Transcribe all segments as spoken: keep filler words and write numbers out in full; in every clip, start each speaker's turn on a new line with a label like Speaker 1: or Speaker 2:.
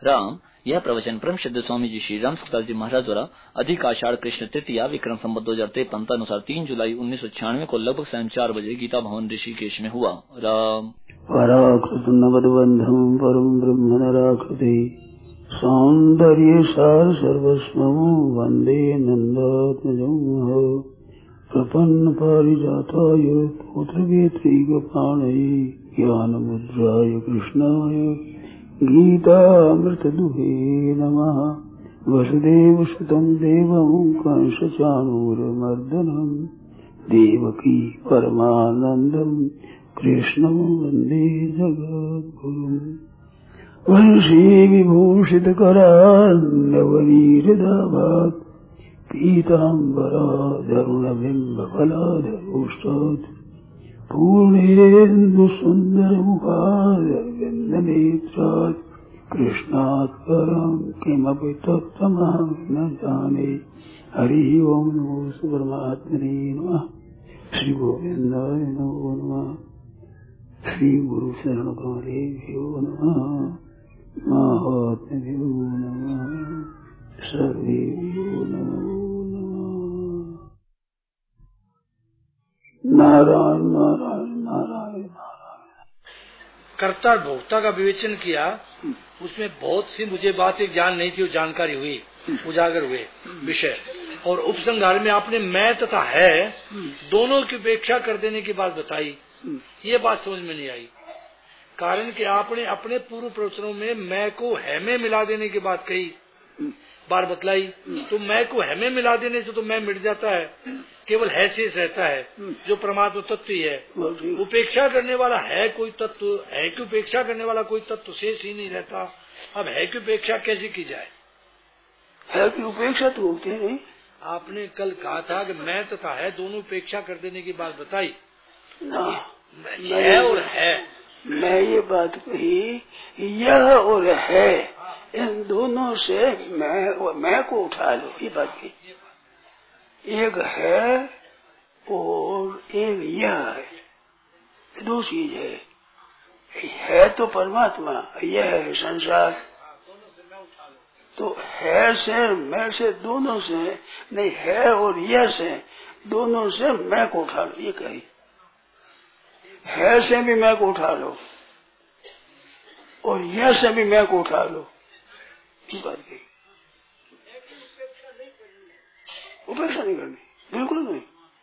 Speaker 1: राम। यह प्रवचन परम सिद्ध स्वामी जी श्री राम सुखदास जी महाराज द्वारा अधिक आषाढ़ कृष्ण तृतीया विक्रम संवत दो हजार तिरपन अनुसार तीन जुलाई उन्नीस सौ छियानवे को लगभग सायं चार बजे गीता भवन ऋषिकेश में हुआ। राम।
Speaker 2: पराकृत नवद्बंधम परम ब्रह्म नराकृति सौंदर्य सार सर्वस्वं वंदे नंदात्मजं प्रपन्न पारिजाताय पुत्रवेत्रैकपाणये ज्ञानमुद्राय कृष्णाय गीतामृतदुहे नमः। वसुदेवसुतं देवं कंसचाणूरमर्दनं देवकी परमानन्दं कृष्णं वन्दे जगद्गुरुम्। वंशी विभूषितकरान्नवनीरदाभात् पीताम्बराधरुणबिम्बफलाधरोष्टात् पूर्णेन्दुसुन्दरमुखारविन्दनेत्रात् कृष्णात् परं किमपि तत्त्वमहं न जाने। हरि ओं नमो परमात्मने नमः। श्री गोविन्दाय नमो नमः। श्री गुरु शरण कमलेभ्यो नमः। महात्म्यो नमः। सर्वेभ्यो नमो नमः। नारायण नारायण नारायण नारायण।
Speaker 3: कर्ता भोक्ता का विवेचन किया, उसमें बहुत सी मुझे बात एक जान नहीं थी, वो जानकारी हुई, उजागर हुए विषय। और उपसंहार में आपने मैं तथा है दोनों की उपेक्षा कर देने की बात बताई। ये बात समझ में नहीं आई, कारण कि आपने अपने पूर्व प्रवचनों में मैं को है में मिला देने की बात कही, बार बतलाई। तो मैं को है में मिला देने से तो मैं मिट जाता है, केवल है शेष रहता है जो परमात्मा तत्व ही है। उपेक्षा करने वाला है कोई तत्व, है की उपेक्षा करने वाला कोई तत्व शेष ही नहीं रहता। अब है की उपेक्षा कैसे की जाए?
Speaker 2: है की उपेक्षा तो होती नहीं।
Speaker 3: आपने कल कहा था कि मैं तथा है दोनों उपेक्षा कर देने की बात बताई
Speaker 2: ना।
Speaker 3: है और है,
Speaker 2: मैं ये बात कही, यह और है, इन दोनों से मैं और मैं को उठा लो, ये बात की। एक है और एक यह है, दो चीज है। है तो परमात्मा, यह है संसार। तो है से मैं से दोनों से नहीं, है और यह से दोनों से मैं को उठा लो, ये कही। है से भी मैं को उठा लो और यह से भी मैं को उठा लो, ये बात कही। उपेक्षा नहीं करनी, बिल्कुल नहीं।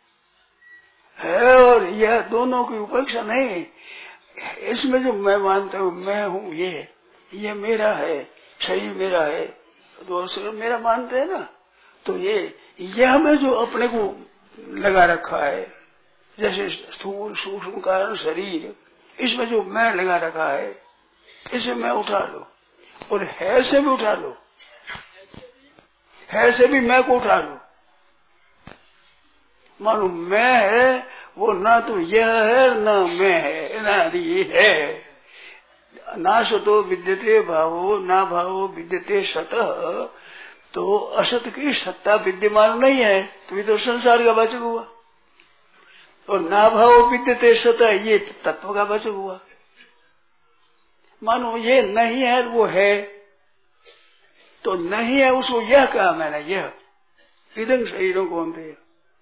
Speaker 2: है और यह दोनों की उपेक्षा नहीं। इसमें जो मैं मानता हूँ मैं हूँ, ये ये मेरा है, शरीर मेरा है, तो शरीर मेरा मानते हैं ना। तो ये यह में जो अपने को लगा रखा है, जैसे स्थूल सूक्ष्म कारण शरीर, इसमें जो मैं लगा रखा है, इसे मैं उठा लो। और है से भी उठा लो, है से भी मैं को उठा लो। मानो मैं है वो ना तो यह है ना मैं है, ना ये है। ना सतो विद्यते भावो ना भावो विद्यते सतः। तो असत की सत्ता विद्यमान नहीं है, तो ये तो संसार का वाचक हुआ। और ना भाव विद्यते सतः, ये तत्व का वाचक हुआ। मानो ये नहीं है वो है, तो नहीं है उसको यह कहा मैंने, यह इदं शरीरों को अंत,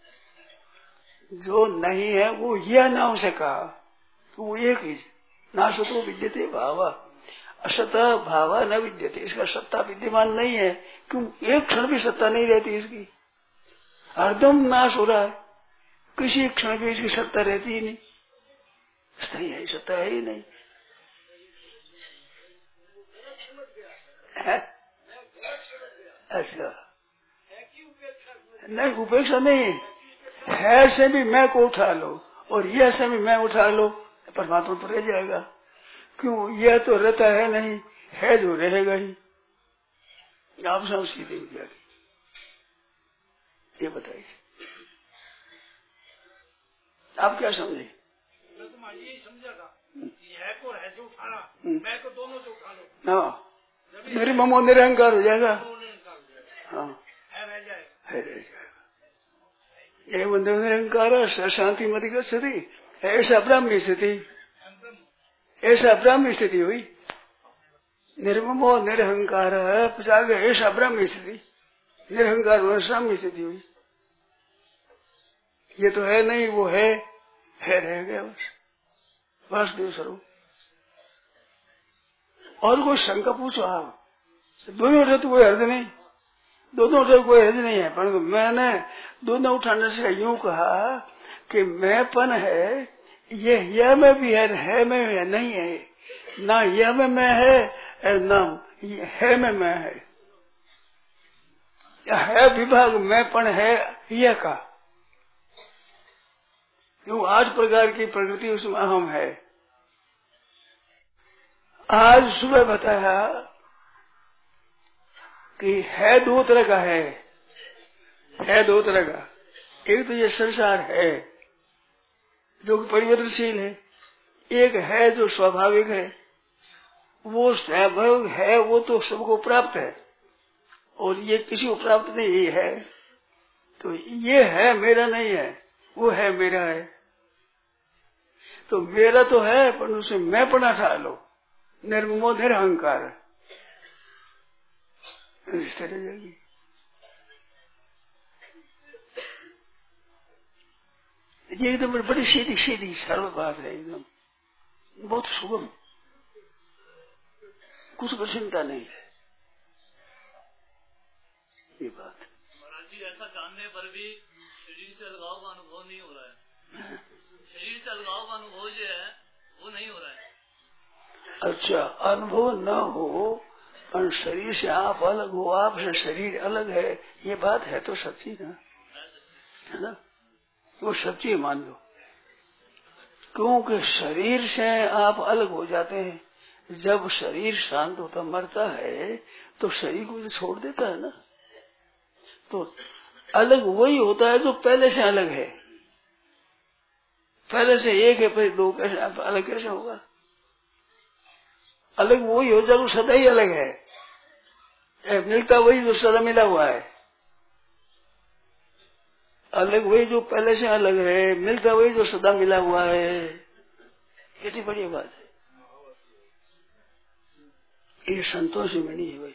Speaker 2: जो नहीं है वो यह नाम से कहा, तो वो एक ही। ना सतो विद्यते भाव, असत भाव न विद्यते, इसका सत्ता विद्यमान नहीं है। क्यों? एक क्षण भी सत्ता नहीं रहती इसकी, हरदम नाश हो रहा है। किसी क्षण भी इसकी सत्ता रहती ही नहीं, सही है, सत्ता है ही नहीं है? अच्छा नहीं, उपेक्षा नहीं। है से भी मैं को उठा लो और यह से भी मैं उठा लो, परमात्मा तो रह जाएगा। क्यों? यह तो रहता है नहीं, है जो रहेगा ही। आप सब सीधे ये बताइए, आप क्या समझे?
Speaker 3: मैं तो यही समझा था, है को है से उठाना, मैं को दोनों से उठा लो।
Speaker 2: हाँ, मेरी ममो निरंकार हो जाएगा। हाँ,
Speaker 3: है रह जाएगा,
Speaker 2: है रह जाएगा। ये मंदिर निरंकार शांति मति का स्थिति, ऐसा ब्राह्मी स्थिति, ऐसा ब्राह्मी स्थिति हुई। निर्ममो निरहंकार पचागे ऐसा ब्रह्म स्थिति, निरहंकार हुआ साम्य स्थिति हुई। ये तो है नहीं, वो है है रह गया बस वासुदेव स्वरूप। और कोई शंका पूछो आप, दोनों उठे तो कोई हर्ज नहीं, दोनों उठे कोई हर्ज नहीं है। परंतु मैंने दोनों उठाने से यूं कहा कि मैंपन है, ये यह में भी है, है में है नहीं है, ना यह में मैं है ना है में मैं है, है विभाग मैंपन है यह का। क्यों आठ प्रकार की प्रकृति उसमें अहम है। आज सुबह बताया कि है दो तरह का है, है दो तरह का। एक तो ये संसार है जो परिवर्तनशील है, एक है जो स्वाभाविक है। वो स्वाभाविक है वो तो सबको प्राप्त है और ये किसी को प्राप्त नहीं है। तो ये है मेरा नहीं है, वो है मेरा है। तो मेरा तो है पर उसे मैं पढ़ा था लो, निर्ममो निरहंकार इस तरह जाएगी। ये एकदम बड़ी सीधी सीधी सरल बात है, एकदम बहुत सुगम, कुछ कठिनता नहीं है ये बात।
Speaker 1: महाराज जी ऐसा जानने पर भी शरीर से अलगाव का अनुभव नहीं हो रहा है, शरीर से अलगाव का अनुभव जो है वो नहीं हो रहा है।
Speaker 2: अच्छा, अनुभव न हो पर शरीर से आप अलग हो, आपसे शरीर अलग है, ये बात है तो सच्ची ना, है ना, वो सच्ची मान लो। क्योंकि शरीर से आप अलग हो जाते हैं। जब शरीर शांत होता मरता है तो शरीर को तो छोड़ देता है ना, तो अलग वही होता है जो पहले से अलग है। पहले से एक है फिर दो, कैसे अलग कैसे होगा? अलग वही हो जाए सदा ही अलग है, मिलता वही जो सदा मिला हुआ है। अलग वही जो पहले से अलग है, मिलता वही जो सदा मिला हुआ है। कितनी बड़ी बात है ये, संतोष में नहीं है भाई।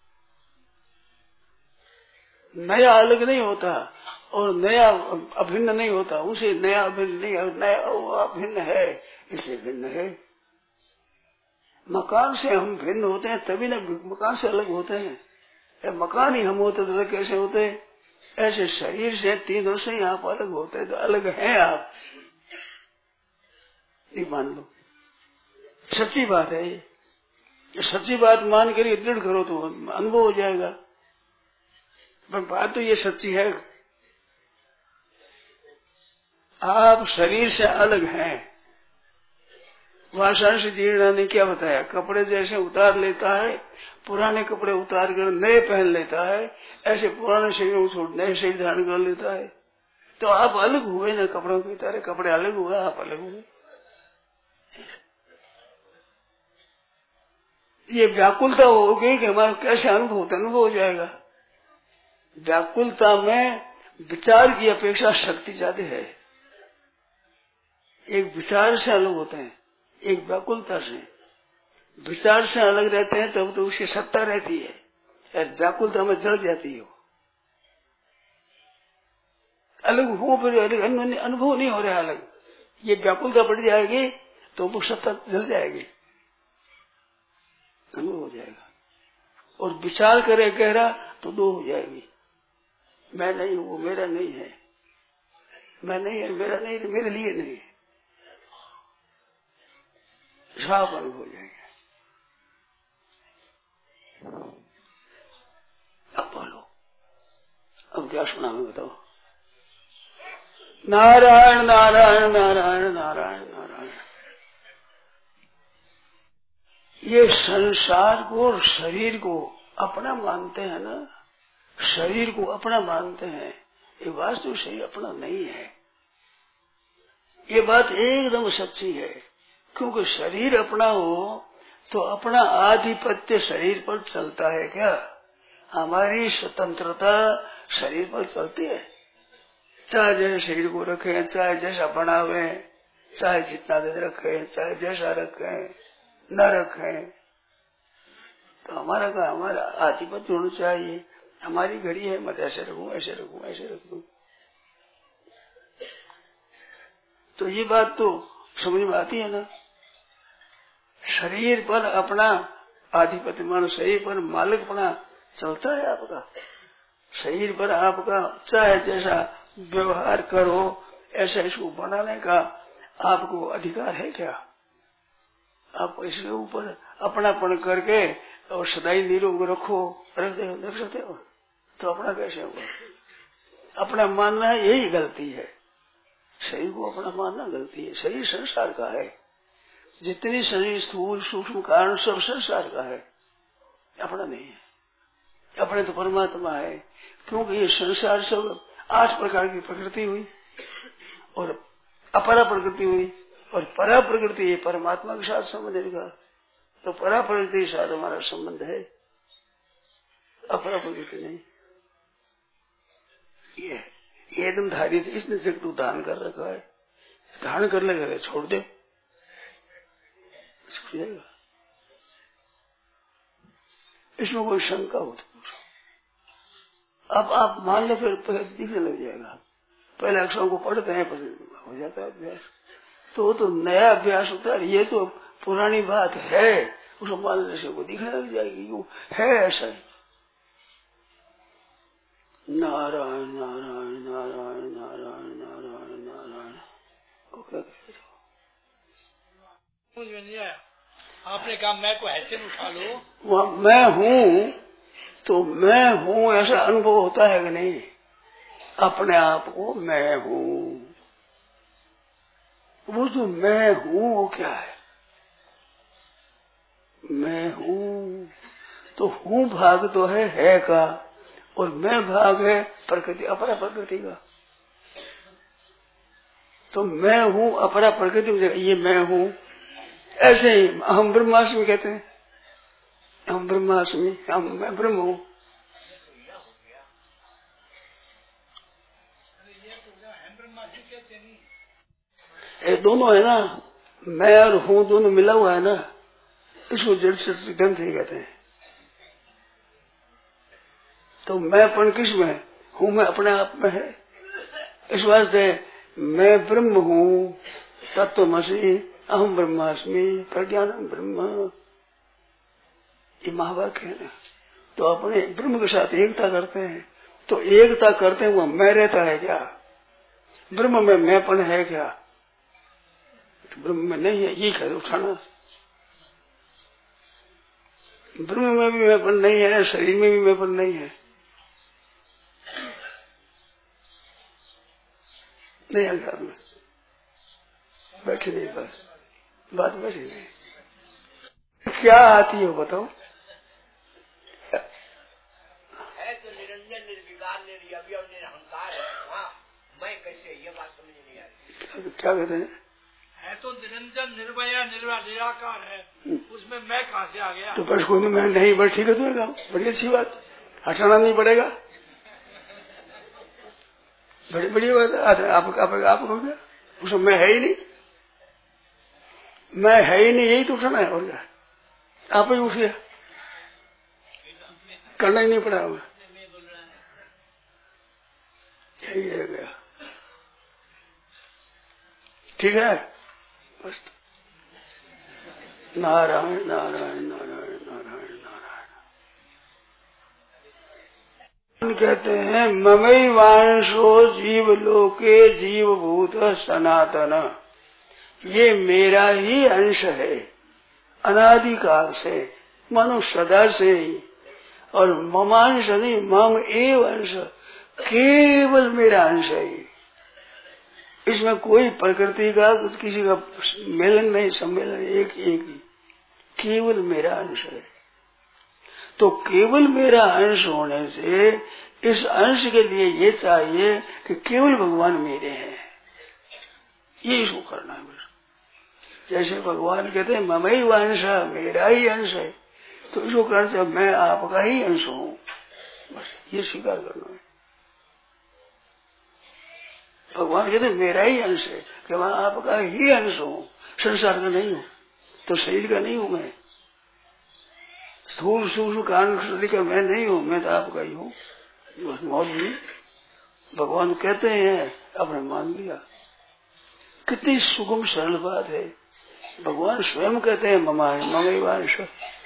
Speaker 2: नया अलग नहीं होता और नया अभिन्न नहीं होता, उसे नया अभिन्न नहीं, नया अभिन्न है इसे भिन्न है। मकान से हम भिन्न होते हैं तभी ना मकान से अलग होते हैं। मकान ही हम होते तो कैसे होते? ऐसे शरीर से तीनों से आप अलग होते हैं तो अलग हैं आप, ये मान लो। सच्ची बात है ये, सच्ची बात मान कर ये दृढ़ करो तो अनुभव हो जाएगा। पर बात तो ये सच्ची है, आप शरीर से अलग हैं। वासना से जीर्ण ने क्या बताया? कपड़े जैसे उतार लेता है, पुराने कपड़े उतार कर नए पहन लेता है, ऐसे पुराने शरीर को छोड़ नए शरीर धारण कर लेता है। तो आप अलग हुए ना, कपड़ों की तरह कपड़े अलग हुए, आप अलग हुए। ये व्याकुलता हो गई कि हमारा कैसे अनुभव होता, अनुभव हो जाएगा। व्याकुलता में विचार की अपेक्षा शक्ति ज्यादा है। एक विचार से अलग होते हैं, एक व्याकुलता से। विचार से अलग रहते हैं तब तो उसकी सत्ता रहती है, और व्याकुलता में जड़ जाती हो। अलग हो फिर अलग अनुभव नहीं हो रहा अलग। ये व्याकुलता बढ़ जाएगी तो वो सत्ता जल जाएगी, अनुभव हो जाएगा। और विचार करे गहरा तो दो हो जाएगी। मैं नहीं हूँ, वो मेरा नहीं है, मैं नहीं है, मेरा नहीं है, मेरे लिए नहीं है, साफ अनुभव हो जाएगा। अब बोलो, अब क्या सुना मैं बताओ? नारायण नारायण नारायण नारायण नारायण। ये संसार को और शरीर को अपना मानते हैं ना, शरीर को अपना मानते हैं। ये वास्तु शरीर अपना नहीं है, ये बात एकदम सच्ची है। क्योंकि शरीर अपना हो तो अपना आधिपत्य शरीर पर चलता है क्या? हमारी स्वतंत्रता शरीर पर चलती है। चाहे जैसे शरीर को रखे, चाहे जैसा बनावे, चाहे जितना दिन रखे, चाहे जैसा रखे न रखे, तो हमारा का हमारा आधिपत्य होना चाहिए। हमारी घड़ी है, मैं ऐसे रखूं ऐसे रखूं ऐसे रखूं। तो ये बात तो समझ में आती है ना। शरीर पर अपना आधिपत्य मानो, शरीर पर मालिक अपना चलता है आपका। शरीर पर आपका चाहे जैसा व्यवहार करो, ऐसा इसको बनाने का आपको अधिकार है क्या? आप इसके ऊपर अपनापन करके और सदाई निरोग रखो, रख रख सकते हो तो अपना कैसे होगा? अपना मानना यही गलती है। शरीर को अपना मानना गलती है। शरीर संसार का है। जितनी शरीर स्थूल सूक्ष्म कारण सब संसार का है, अपना नहीं है। अपने तो परमात्मा है। क्योंकि ये संसार सब आठ प्रकार की प्रकृति हुई और अपरा प्रकृति हुई, और परा प्रकृति ये परमात्मा के साथ संबंध है। तो परा प्रकृति के साथ हमारा संबंध है, अपरा प्रकृति नहीं। ये ये एकदम धारी थी, इसने जग तू दान कर रखा है, धारण कर लेगा छोड़ दे, इसमें कोई शंका हो तो पूछो। अब आप मान लो, फिर दिखने लग जाएगा। पहले अक्षरों को पढ़ते हैं, पर हो जाता है अभ्यास, तो तो नया अभ्यास होता है। ये तो पुरानी बात है, उसको मानने से वो दिखने लग जाएगी, क्यों है ऐसा ही। नारायण नारायण नारायण नारायण नारायण नारायण। ओके,
Speaker 3: समझ में नहीं आया। आपने कहा मैं को ऐसे उठा लो,
Speaker 2: वह मैं हूँ, तो मैं हूँ ऐसा अनुभव होता है कि नहीं? अपने आप को मैं हूँ, वो जो मैं हूँ वो क्या है? मैं हूँ तो हूँ भाग तो है है का, और मैं भाग है प्रकृति अपरा प्रकृति का। तो मैं हूँ अपरा प्रकृति, ये मैं हूँ। ऐसे ही हम ब्रह्मास्मि कहते हैं, हम ब्रह्मास्मि, हम मैं ब्रह्म हूँ। ये दोनों है ना, मैं और हूँ दोनों मिला हुआ है ना, इसको जड़ से ग्रंथ ही कहते हैं। तो मैंपन किस में हूँ? मैं अपने आप में है। इस वास्ते मैं ब्रह्म हूँ, तत्वमसि अहम ब्रह्मास्मि प्रज्ञानम ब्रह्म, ये महावाक्य है ना। तो अपने ब्रह्म के साथ एकता करते हैं, तो एकता करते हैं वो मैं रहता है क्या? ब्रह्म में मैंपन है क्या? तो ब्रह्म में नहीं है, ये कह उठाना। ब्रह्म में भी मैंपन नहीं है, शरीर में भी मैंपन नहीं है। नहीं अंकार में बैठे नहीं, बस बात बैठी नहीं। क्या आती है बताओ?
Speaker 4: है तो निरंजन निर्विकार निर्वयव निरहंकार है, हाँ मैं कैसे, ये बात समझ नहीं आ रही।
Speaker 2: क्या कहते हैं?
Speaker 3: है तो निरंजन निर्भय निराकार है, उसमें मैं कहाँ से आ गया?
Speaker 2: तो बस कोई मैं नहीं, बस ठीक है, तो बड़ी अच्छी बात, हटाना नहीं पड़ेगा। बड़ी बड़ी बात है। आप आप आप हो गया, उसमें मैं है ही नहीं, मैं है ही नहीं, यही तो उठना है। और क्या आप ही उठ गया, करना ही नहीं पड़ा होगा, यही है गया। ठीक है, बस नारायण नारायण नारायण नारायण नारायण। कहते हैं ममई वांशो जीव लोके जीव भूत सनातन, ये मेरा ही अंश है अनादिकाल से, मानो सदा से ही। और ममांश नहीं, मम एव अंश, केवल मेरा अंश है। इसमें कोई प्रकृति का किसी का मेलन नहीं, सम्मेलन, एक एक ही, केवल मेरा अंश है। तो केवल मेरा अंश होने से इस अंश के लिए ये चाहिए कि केवल भगवान मेरे हैं, ये इसको करना है। जैसे भगवान कहते हैं ममई अंश, मेरा ही अंश है, तो इसको करना चाहिए मैं आपका ही अंश हूँ, बस ये स्वीकार करना है। भगवान कहते मेरा ही अंश है, कि मैं आपका ही अंश हूँ, संसार का नहीं हूँ, तो शरीर का नहीं हूँ मैं। स्थूल सूक्ष्म कारण श्रुति का मैं नहीं हूँ, मैं तो आपका ही हूँ। मौलवी भगवान कहते हैं, आपने मान लिया। कितनी सुगम सरल बात है। भगवान स्वयं कहते हैं ममा है ममैवांश,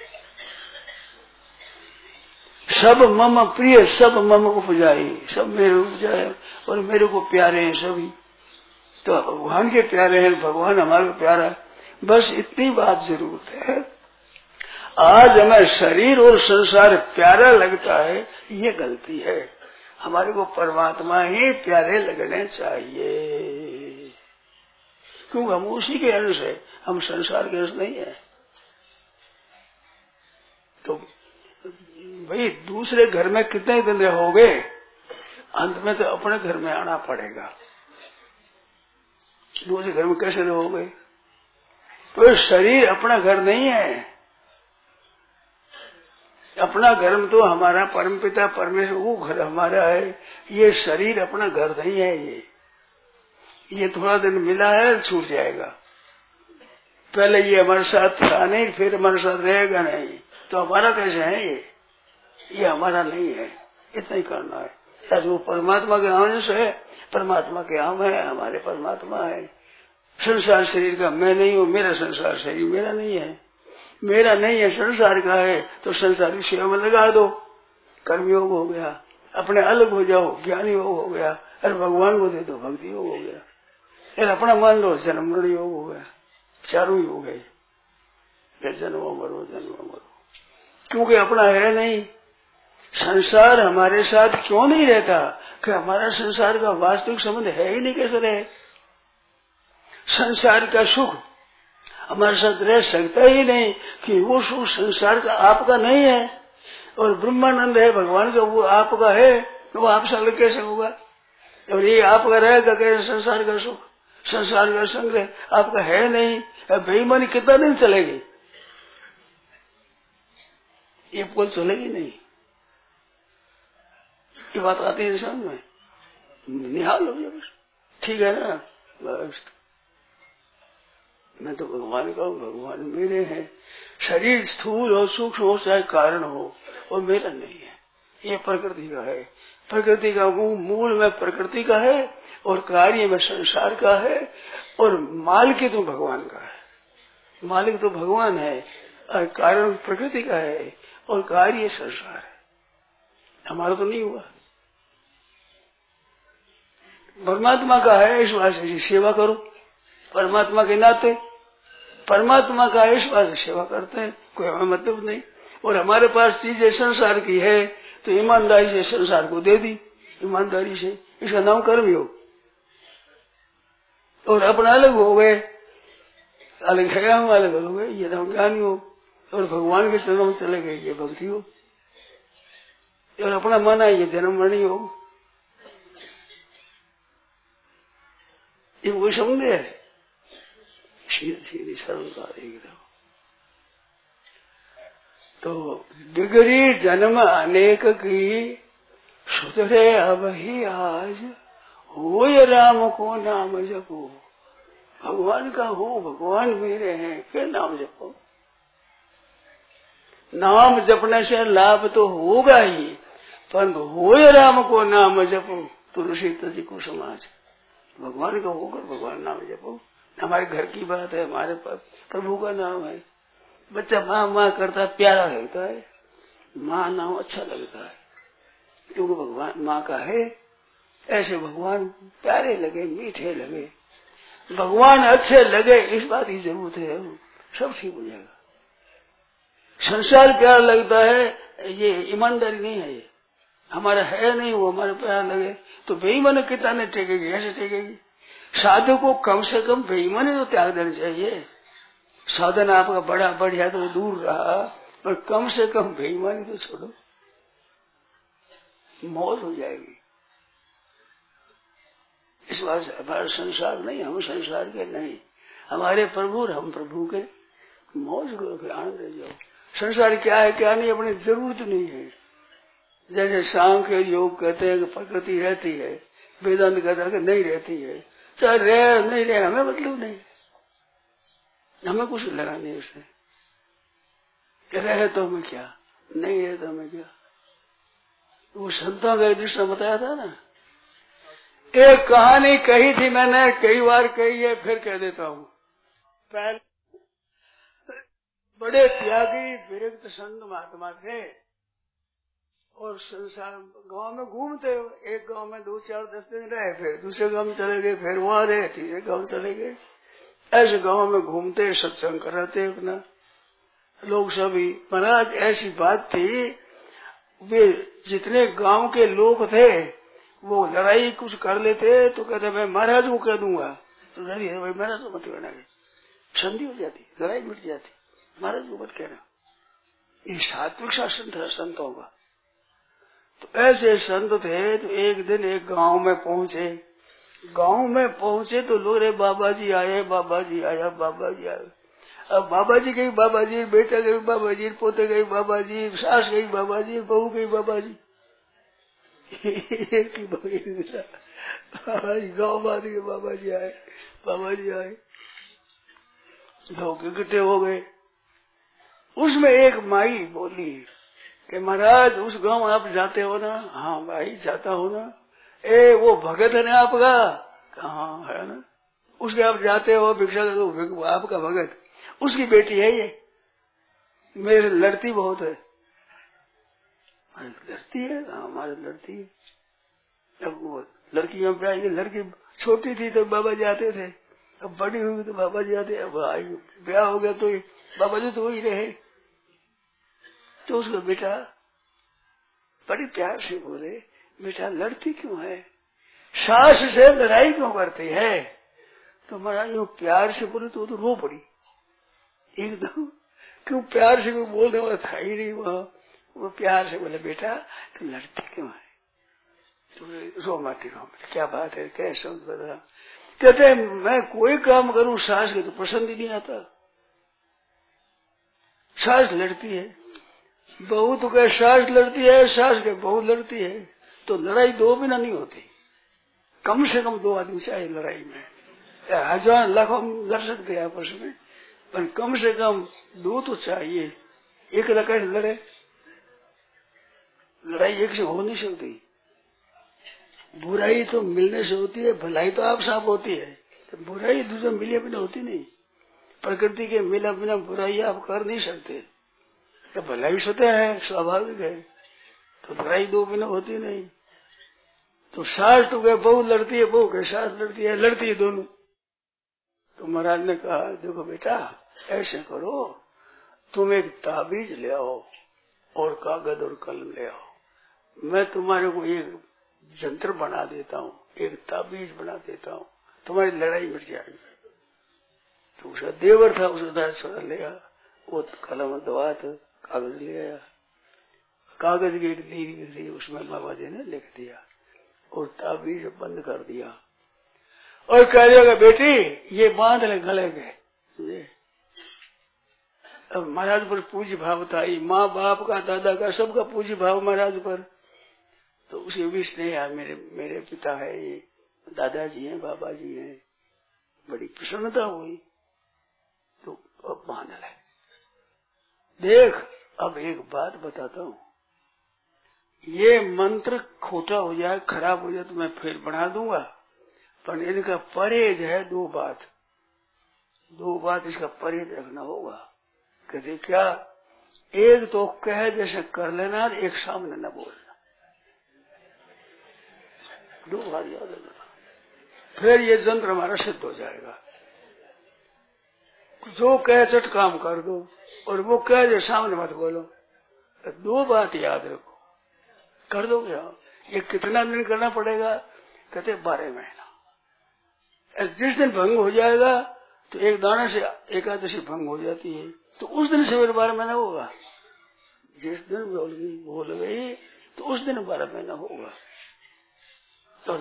Speaker 2: सब मम प्रिय, सब मम उपजाई, सब मेरे उपजाए और मेरे को प्यारे हैं सभी। तो भगवान के प्यारे हैं, भगवान हमारे प्यारा है। बस इतनी बात जरूरत है। आज हमें शरीर और संसार प्यारा लगता है, ये गलती है। हमारे को परमात्मा ही प्यारे लगने चाहिए, क्योंकि हम उसी के अंश है, हम संसार के अंश नहीं है। तो भाई दूसरे घर में कितने दिन रहोगे, अंत में तो अपने घर में आना पड़ेगा। दूसरे घर में कैसे रहोगे? तो शरीर अपना घर नहीं है। अपना घर में तो हमारा परमपिता परमेश्वर वो घर हमारा है। ये शरीर अपना घर नहीं है। ये ये थोड़ा दिन मिला है, छूट जाएगा। पहले ये हमारे साथ था नहीं, फिर हमारे साथ रहेगा नहीं, तो हमारा कैसे है? ये ये हमारा नहीं है। इतना ही करना है। आज वो परमात्मा के अंश है, परमात्मा के हम है, हमारे परमात्मा है। संसार शरीर का मैं नहीं हूँ, मेरा संसार शरीर मेरा नहीं है, मेरा नहीं है, संसार का है। तो संसार की सेवा में लगा दो, कर्मयोग हो गया। अपने अलग हो जाओ, ज्ञानी योग हो गया। अरे भगवान को दे दो, भक्ति योग हो गया। अरे अपना मान लो, जन्म मरण योग हो गया। चारों योग है। फिर जन्मो मरो जन्मो मरो, क्योंकि अपना है नहीं। संसार हमारे साथ क्यों नहीं रहता? कि हमारा संसार का वास्तविक संबंध है ही नहीं। कैसे रहे? संसार का सुख हमारे साथ रह सकता ही नहीं, कि वो सुख संसार का आपका नहीं है। और ब्रह्मानंद है भगवान का, वो आपका है, तो वो आपसे अलग कैसे होगा? और ये आपका रहेगा कैसे? संसार का सुख, संसार का संग्रह आपका है नहीं। बेईमानी कितना दिन चलेगी? ये पुल चलेगी नहीं। ये बात आती है समझ में, निहाल हो जाए। ठीक है ना? बस मैं तो भगवान का हूँ, भगवान मेरे हैं। शरीर स्थूल हो, सूक्ष्म हो, चाहे कारण हो, वो मेरा नहीं है। ये प्रकृति का है। प्रकृति का मूल में प्रकृति का है, और कार्य में संसार का है, और मालिक तो भगवान का है। मालिक तो भगवान है, और कारण प्रकृति का है, और कार्य संसार है। हमारा तो नहीं हुआ। परमात्मा का है, इस बात से सेवा करो। परमात्मा के नाते परमात्मा का इस बात से सेवा करते हैं, कोई हमें मतलब नहीं। और हमारे पास चीजें संसार की है, तो ईमानदारी से संसार को दे दी, ईमानदारी से। इसका नाम कर्म योग। और अपना अलग हो गए, अलग है हम, अलग हो गए, ये नाम ज्ञान योग। और भगवान के चरणों में चले गए, ये भक्ति योग। और अपना माना, ये जन्म मरण योग। ये कोई समझे? सीधी सीधी सरलता एकदम। तो बिगड़ी जन्म अनेक की, सुधरे अब ही आज, हो ये राम को नाम जपो। भगवान का हो, भगवान मेरे हैं, फिर नाम जपो। नाम जपने से लाभ तो होगा ही, पर हो ये राम को नाम जपो। तुलसी तुलसी को समाज, भगवान का होकर भगवान नाम जपो। हमारे घर की बात है, हमारे प्रभु का नाम है। बच्चा माँ माँ करता है, प्यारा लगता है। माँ नाम अच्छा लगता है, क्योंकि भगवान माँ का है। ऐसे भगवान प्यारे लगे, मीठे लगे, भगवान अच्छे लगे, इस बात की जरूरत है। सब ठीक हो जाएगा। संसार प्यारा लगता है, ये ईमानदारी नहीं है। ये हमारा है नहीं, वो हमारे प्यारा लगे तो बेईमानी कितना नहीं टेकेगी? ऐसे टेकेगी। साधु को कम से कम बेईमानी तो त्याग देनी चाहिए। साधन आपका बड़ा बढ़िया तो दूर रहा, पर कम से कम बेईमानी तो छोड़ो, मौत हो जाएगी। इस बात से हमारा संसार नहीं, हम संसार के नहीं, हमारे प्रभु और हम प्रभु के। मौज करो, आनंद रह जाओ। संसार क्या है क्या नहीं अपनी जरूरत नहीं है। जैसे सांख्य योग कहते हैं कि प्रकृति रहती है, वेदांत कहता है कि नहीं रहती है। चाहे रहे नहीं रहे हमें मतलब नहीं, हमें कुछ लगा नहीं उससे। रहे तो हमें क्या। नहीं रहता मैं क्या, वो संतों का दृष्टि बताया था ना। एक कहानी कही थी मैंने, कई बार कही है, फिर कह देता हूँ। पहले बड़े त्यागी विरक्त संत महात्मा थे और संसार गांव में घूमते, एक गांव में दो चार दस दिन रहे, फिर दूसरे गांव में चले गए, फिर वहां रहे, तीसरे गांव चले गए, ऐसे गांव में घूमते सत्संग कराते अपना लोग सभी। महाराज ऐसी बात थी, वे जितने गांव के लोग थे वो लड़ाई कुछ कर लेते तो कहते मैं महाराज को कह दूंगा, तो भाई महाराज को मत कहना, संधि हो जाती, लड़ाई मिट जाती, महाराज को मत कहना। ये सात्विक शासन था संतों का। तो ऐसे संत थे। तो एक दिन एक गांव में पहुंचे, गांव में पहुंचे तो लोग रे बाबा जी आए, बाबा जी आया, बाबा जी आए। अब बाबा जी गई, बाबा जी, बेटा गई, बाबा जी, पोते गई, बाबा जी, सास गई, बाबा जी, बहू गई, बाबा जी, एक ही बाबा जी, गाँव बाद के बाबा जी आए, बाबा जी आए, लोग इकट्ठे हो गए। उसमें एक माई बोली कि महाराज उस गांव आप जाते हो ना? हाँ भाई जाता हो ना। ए वो भगत है ना आपका? हाँ है ना। उसके आप जाते हो भिक्षा दो, आपका भगत, उसकी बेटी है ये, मेरे लड़ती बहुत है। लड़ती है? हाँ हमारे लड़ती है। अब वो लड़की हम पे आई, लड़की छोटी थी तो बाबा जी आते थे, अब बड़ी हुई तो बाबा जी आते, अब आई ब्याह हो गया तो बाबा जी तो वही रहे। तो उसका बेटा बड़ी प्यार से बोले, बेटा लड़ती क्यों है, सास से लड़ाई क्यों करती है? तो महाराज वो प्यार से बोले तो वो तो रो पड़ी एकदम, क्यों प्यार से कोई बोलने वाला था ही नहीं वहाँ। वो प्यार से बोले बेटा तो लड़ती क्यों है? तो रो माती रो माती, क्या बात है, कैसे बता? कहते मैं कोई काम करूं सास के तो पसंद ही नहीं आता, सास लड़ती है, बहू तो कहे सास लड़ती है, सास के बहू लड़ती है, तो लड़ाई दो बिना नहीं होती, कम से कम दो आदमी चाहिए लड़ाई में। हजार लाखों लड़ सकते हैं आपस में, पर कम से कम दो तो चाहिए। एक लड़ाई लड़े, लड़ाई एक से हो नहीं सकती। बुराई तो मिलने से होती है, भलाई तो आप साफ होती है, तो बुराई दूसरे मिले बिना होती नहीं। प्रकृति के मिला बिना बुराई आप कर नहीं सकते, तो भलाई स्वतः है, स्वाभाविक है, तो बुराई दो बिना होती नहीं। तो सास तो गए बहू लड़ती है, बहू के सास लड़ती है, लड़ती है दोनों। तो महाराज ने कहा देखो बेटा ऐसे करो, तुम एक ताबीज ले आओ और कागज और कलम ले आओ, मैं तुम्हारे को एक जंत्र बना देता हूँ, एक ताबीज बना देता हूँ, तुम्हारी लड़ाई मिट जाएगी। तो उसका देवर था, उसका ले आया, वो कलम दवात कागज ले आया, कागज की एक लीरी थी उसमें बाबा जी ने लिख दिया और ताबीज बंद कर दिया और कह दिया बेटी ये बांध ले गले के। अब महाराज पर पूज्य भाव था, माँ बाप का, दादा का, सबका पूज्य भाव महाराज पर। तो उसे भी स्नेह है, मेरे मेरे पिता है, ये दादाजी हैं, बाबा जी हैं, बड़ी प्रसन्नता हुई। तो अब बांध ले। देख अब एक बात बताता हूँ, ये मंत्र खोटा हो जाए, खराब हो जाए तो मैं फिर बना दूंगा, पर इनका परहेज है दो बात, दो बात इसका परहेज रखना होगा। कहते क्या? एक तो कह जैसे कर लेना, एक सामने न बोलना, दो बात याद रखना, फिर ये यंत्र हमारा सिद्ध हो जाएगा। जो कहे चट काम कर दो और वो कहे जो सामने मत बोलो, दो बात याद रखो, कर दो क्या? ये कितना दिन करना पड़ेगा? कहते बारह महीना। जिस दिन भंग हो जाएगा तो एक दाने से एकादशी भंग हो जाती है, तो उस दिन से फिर बारह महीना होगा। जिस दिन बोल गई बोल गई तो उस दिन बारह महीना होगा। तो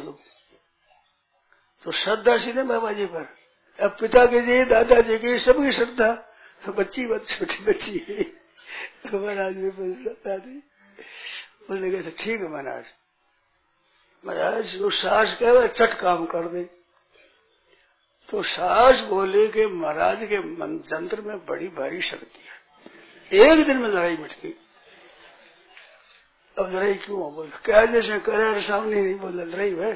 Speaker 2: तो श्रद्धा सीधे बाबा जी पर, अब पिता की जी, दादाजी की, सबकी श्रद्धा, तो बच्ची बच्ची छोटी बच्ची है, तो महाराज ने श्रद्धा दी। बोलने गए ठीक है महाराज, महाराज जो सास कहे चट काम कर दे। तो सास बोले कि महाराज के जंत्र में बड़ी भारी शक्ति है, एक दिन में लड़ाई मिट गई। अब लड़ाई क्यों बोल क्या जैसे करे सामने नहीं बोल लड़ाई है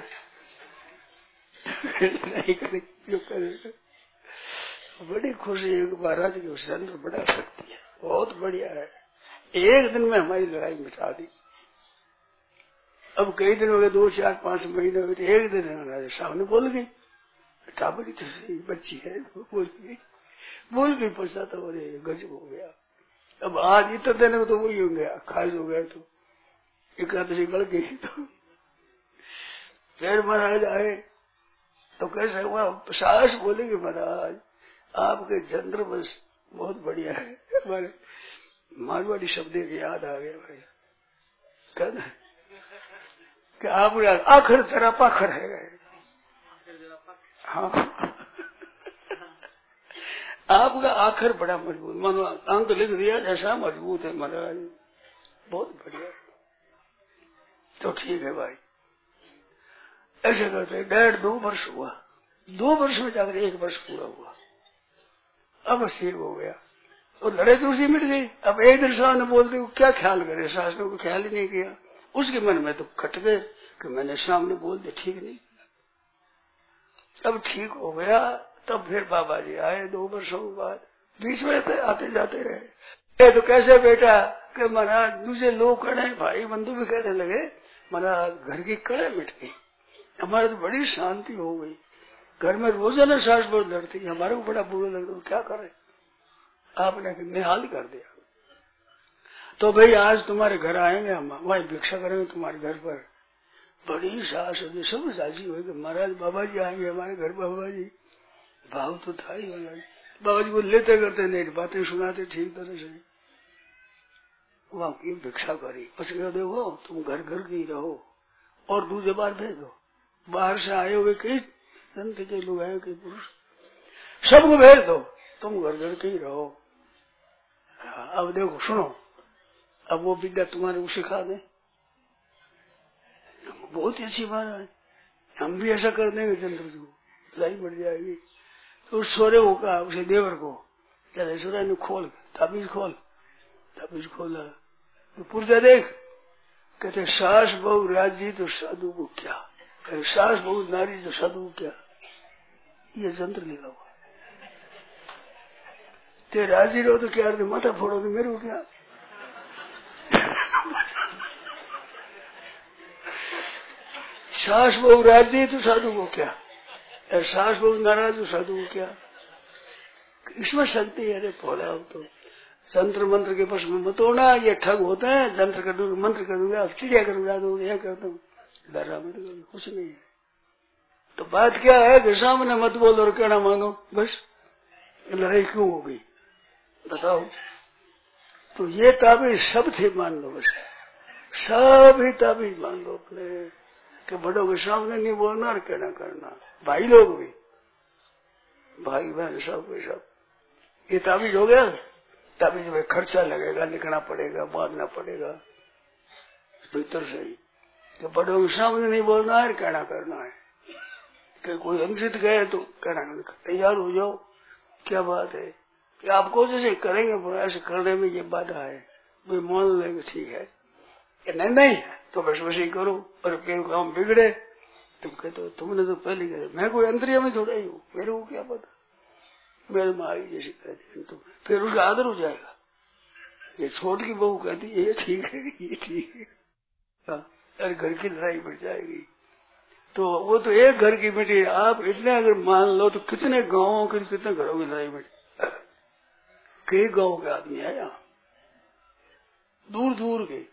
Speaker 2: लड़ाई करे क्यों करे। बड़ी खुशी है महाराज की चंद्र बड़ा शक्ति है, बहुत बढ़िया है। एक दिन में हमारी लड़ाई मिटा दी। अब कई दिन हो गए, दो चार पांच महीने हो गए, एक दिन महाराज सामने बोल गई, टाबरी तो बच्ची है बोल गई बोल गई पछता तो गजब हो गया। अब आज इतना दिन में तो वही हो गया, खारिज हो गया, तो एकादशी बढ़ गई। तो फिर महाराज आए तो कैसे हुआ, सास बोलेगी महाराज आपके चंद्र बस बहुत बढ़िया है। हमारे मारवाड़ी शब्द की याद आ गया भाई, कहना कि आप आखिर तेरा पाखर है। हाँ आपका आखिर बड़ा मजबूत, मानो अंक लिख दिया जैसा मजबूत है महाराज, बहुत बढ़िया। तो ठीक है भाई, ऐसे करते डेढ़ दो वर्ष हुआ, दो वर्ष में जाकर एक वर्ष पूरा हुआ। अब ठीक हो गया, वो लड़ाई दूसरी मिट गई। अब एक दिन सास ने बोलते वो क्या ख्याल करे, सास ने को ख्याल ही नहीं किया। उसके मन में तो खट गए कि मैंने सामने बोल दिया, ठीक नहीं। अब ठीक हो गया, तब फिर बाबा जी आए दो वर्षों के बाद, बीच में तो आते जाते रहे। तो कैसे बेटा कि महाराज दूसरे लोग कड़े, भाई बंधु भी कहने लगे महाराज घर की कड़े मिट गई, हमारे तो बड़ी शांति हो गई। घर में रोजाना सास बहुत लड़ती, हमारे को बड़ा बुरा लगता, क्या करे, आपने निहाल कर दिया। तो भाई आज तुम्हारे घर आएंगे, हम वही भिक्षा करेंगे तुम्हारे घर पर। बड़ी सास होगी, सब राजी हुई कि महाराज बाबा जी आएंगे हमारे घर। बाबा जी भाव तो था ही, बाबा जी को लेते करते नहीं, बातें सुनाते ठीक तरह से। वहां की भिक्षा करी, बस देखो तुम घर घर की रहो और दूसरे बार भेजो, बाहर से आए हुए कई संत के लोग आए, कई पुरुष, सबको भेज दो, तुम घर घर के ही रहो। अब देखो सुनो, अब वो विद्या तुम्हारे को सिखा दे, बहुत ही अच्छी बात है, हम भी ऐसा कर देंगे। चंद्र जी को लाई बढ़ जाएगी। तो उस सोरे को कहा, उसे देवर को, चले सोरा ने खोल ताबीज खोल, ताबीज खोला तो पुरजा देख, कहते सास बहु राजी तो साधु को क्या, कहते सास बहु नारी तो साधु को क्या, ये जंत्र लिखा हुआ। ते राजी रहो तो क्या, माथा फोड़ो तो मेरे को क्या। सास बहु राजी तो साधु को क्या, सास बहु नाराज तो साधु को क्या, इसमें शक्ति है। अरे भोला हो तो तंत्र मंत्र के पास में मत होना, ये ठग होते हैं। जंत्र कर दूंगा, मंत्र कर दूंगा, चिड़िया कर उड़ा दूंगा, यह करता हूँ, डरा मत करो, कुछ नहीं है। तो बात क्या है कि सामने मत बोलो और कहना मानो, बस लड़ाई क्यों हो गई बताओ। तो ये ताबीज सब थे, मान लो, बस सब ही ताबीज मान लो अपने, कि बड़ों के सामने नहीं बोलना और कहना करना। भाई लोग भी, भाई बहन सब के सब, ये ताबीज हो गया। ताबीज में खर्चा लगेगा, लिखना पड़ेगा, बांधना पड़ेगा भीतर से ही, कि बड़ों के सामने नहीं बोलना है, कहना करना है। कि कोई अंशित गए तो कहना, तैयार हो जाओ, क्या बात है कि आपको जैसे करेंगे ऐसे करने में ये बाधा है, भाई मान लेंगे ठीक है, कि नहीं नहीं तो बस वैसे ही करो। और फिर काम बिगड़े तुम कहते हो तुमने तो पहले करे, मैं कोई अंतरिया में थोड़ा ही हूँ, मेरे को क्या पता, मेरे माँ आई जैसे कहते तुम, फिर उसका आदर हो जाएगा। ये छोट की बहू कहती है ये ठीक है, ये ठीक है, अरे घर की लड़ाई बढ़ जाएगी। तो वो तो एक घर की मिट्टी, आप इतने अगर मान लो तो कितने गांवों के, कितने घरों की लड़ाई मिट्टी, कई गांव के आदमी है यहाँ, दूर दूर के,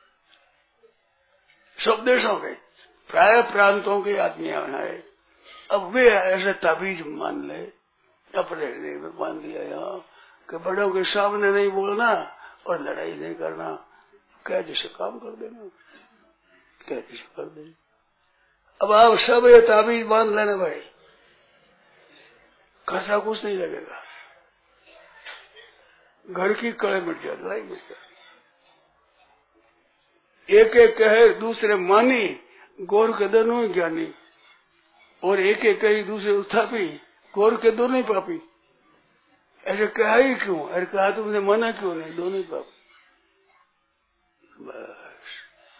Speaker 2: सब देशों के, प्राय प्रांतों के आदमी यहाँ है। अब वे ऐसे ताबीज मान ले, अपने हृदय में मान लिया यहाँ कि बड़ों के सामने नहीं बोलना और लड़ाई नहीं करना, क्या जैसे काम कर देना, क्या जैसे कर देना। अब आप सब ये ताबीज मान लेना भाई, खर्चा कुछ नहीं लगेगा, घर की कड़े मिट जाए, लड़ाई मिट जाए। एक एक कहे दूसरे मानी, गौर के दोनों ही ज्ञानी, और एक एक कही दूसरे उत्थापी, गौर के दोनों ही पापी। ऐसे कहा ही क्यों, अरे कहा तुमने माना क्यों नहीं, दोनों ही पापी। बस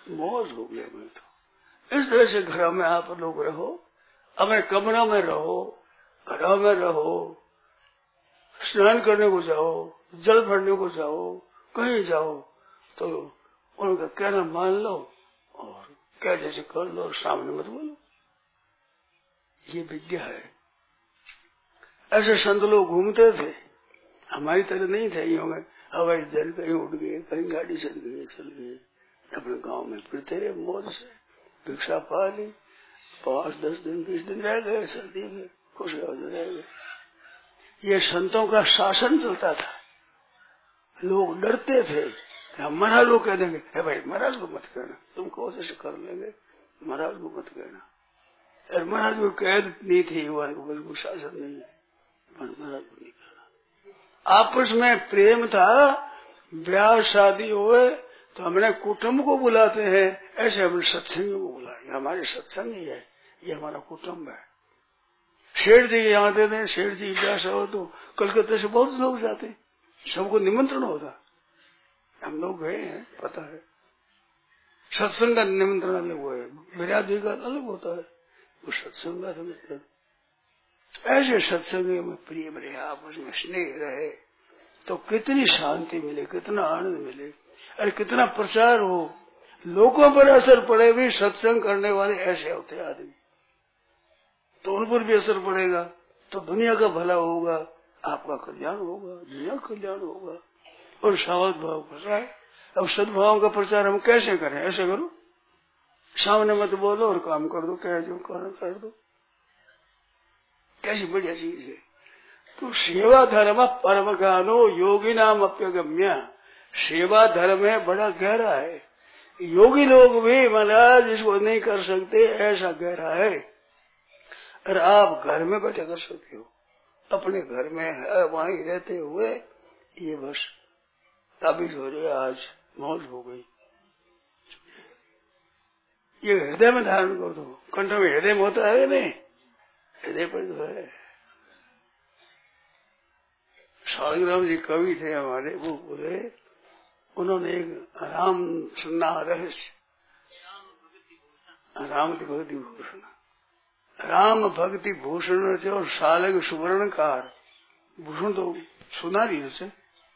Speaker 2: मौज हो गया मैं तो। इस तरह से घरों में आप लोग रहो, अपने कमरों में रहो, घरों में रहो, स्नान करने को जाओ, जल भरने को जाओ, कहीं जाओ तो उनका कहना मान लो और कह जैसे कर लो, सामने मत बोलो। ये विद्या है। ऐसे संत लोग घूमते थे, हमारी तरह नहीं थे। यूं में हवाई जल कहीं उड़ गए, कहीं गाड़ी चल गई, चल गए, अपने गांव में फिरते रहे मौज से, भिक्षा पा ली, पांच दस दिन बीस दिन रह गए, सर्दी में खुश रह गए। ये संतों का शासन चलता था। लोग डरते थे कि हम महाराज को कह देंगे, है भाई महाराज को मत कहना, तुम कोशिश कर लेंगे, महाराज को मत कहना। और महाराज को कैद नहीं थी, वो शासन नहीं है, महाराज को नहीं कहना। आपस में प्रेम था, ब्याह शादी हुए तो हमने कुटुंब को बुलाते हैं, ऐसे हमने सत्संग को बुलाएंगे। हमारे सत्संग ही है, ये हमारा कुटुंब है। शेठ जी यहाँ आते थे, शेठ जी ब्याह हो तो कलकत्ते से बहुत लोग जाते, सबको निमंत्रण होता, हम लोग गए हैं, पता है। सत्संग का निमंत्रण अलग हुआ है, बिरादरी का अलग होता है, वो सत्संग का निमंत्रण। ऐसे सत्संग में प्रिय बने, आपस में स्नेह रहे तो कितनी शांति मिले, कितना आनंद मिले, अरे कितना प्रचार हो, लोगों पर असर पड़े। भी सत्संग करने वाले ऐसे होते आदमी, तो उन पर भी असर पड़ेगा तो दुनिया का भला होगा, आपका कल्याण होगा, दुनिया का कल्याण होगा। और सावध भाव प्रचार। अब सद्भाव का प्रचार हम कैसे करें? ऐसे करो, सामने मत बोलो और काम कर दो, कह दो कर, कर दो। कैसी बढ़िया चीज है। तो सेवा धर्म परम ज्ञानो योगी नाम अप्यगम्य। सेवा धर्म है, बड़ा गहरा है। योगी लोग भी महाराज इसको नहीं कर सकते, ऐसा गहरा है। और आप घर में बैठे कर सकते हो, अपने घर में है, वहीं रहते हुए ये बस ताबीज हो जाए, आज मौज हो गई। ये हृदय में धारण कर दो। कंठ में हृदय में होता है नहीं, हृदय पर जो है। शालिग्राम जी कवि थे हमारे, वो बोले, उन्होंने एक राम सुनना रहस्य, राम की भक्ति भूषण, राम भक्ति भूषण से और शालग सुवर्णकार। भूषण तो सुना रही से,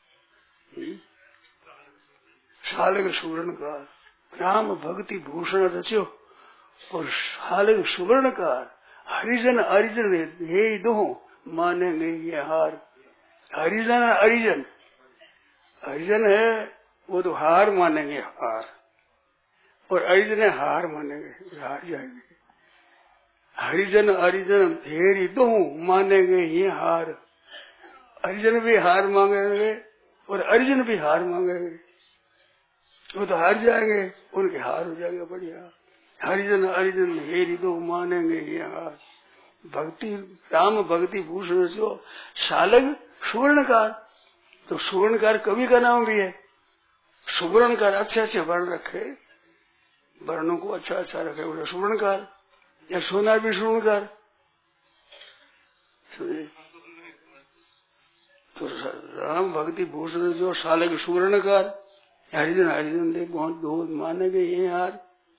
Speaker 2: शालग सुवर्णकार, राम भक्ति भूषण रचो और शालग सुवर्णकार। हरिजन अरिजन ये दो मानेंगे ये हार। हरिजन अरिजन, हरिजन है वो तो हार मानेंगे हार, और अरिजन है हार मानेंगे, हार जाएंगे। हरिजन अरिजन हेरी दो मानेंगे ये हार। हरिजन भी हार मांगेंगे और अरिजन भी हार मांगेंगे, वो तो हार जाएंगे, उनके हार हो जाएंगे। बढ़िया। हरिजन अरिजन हेरी दो मानेंगे ये हार। भक्ति राम भक्ति भूषण जो शालग सुवर्णकार, तो सुवर्णकार कवि का नाम भी है। सुवर्णकार अच्छे अच्छे वर्ण रखे, वर्णों को अच्छा अच्छा रखे, बोले सुवर्णकार। या सोना भी सुवर्णकार, तो राम भक्ति भूषण जो शालग सुवर्णकार। हरिजन हरिजन देख बहुत बहुत मानेंगे ये यार।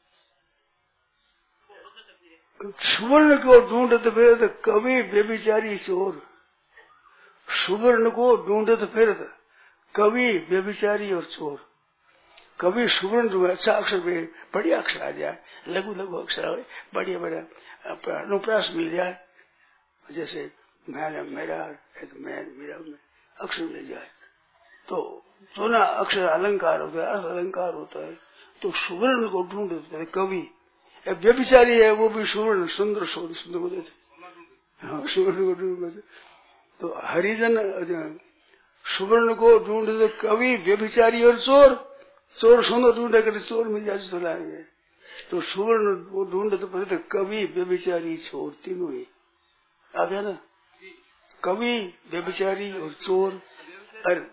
Speaker 2: सुवर्ण को ढूंढते फिरत कवि व्यभिचारी चोर। सुवर्ण को ढूंढते फिरत कवि व्यभिचारी और चोर। कवि सुवर्ण जो अच्छा अक्षर में बढ़िया अक्षर आ जाए, लघु लघु अक्षर आए, बढ़िया बढ़िया अनुप्रास मिल जाए, जैसे मैं मेरा है तो मैं मेरा अक्षर मिल जाए, तो सोना अक्षर अलंकार होता है, अर्थ अलंकार होता है। तो सुवर्ण को ढूंढते थे कवि। व्यभिचारी है वो भी सुवर्ण सुंदर सुंदर सुंदर होते थे, हाँ सुवर्ण को ढूंढते। तो हरिजन सुवर्ण को ढूंढते कवि व्यभिचारी और चोर। चोर सुंदर ढूंढे कर चोर मिल जाए तो लाएंगे। तो सुवर्ण को ढूंढते पड़े कवि व्यभिचारी चोर, तीनों ही आ गया ना। कवि व्यभिचारी और चोर। और